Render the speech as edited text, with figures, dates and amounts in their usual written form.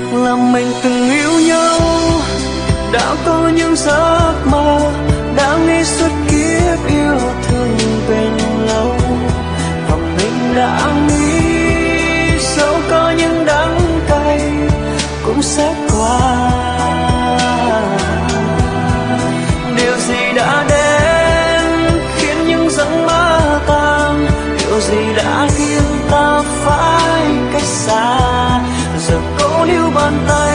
là mình từng yêu nhau, đã có những giấc mơ, đã nghĩ suốt kiếp yêu thương bền lâu, và mình đã nghĩ dẫu có những đắng cay cũng sẽ qua. Điều gì đã đến khiến những giấc mơ tan, điều gì đã khiến ta phải cách xa, giờ cố níu bàn tay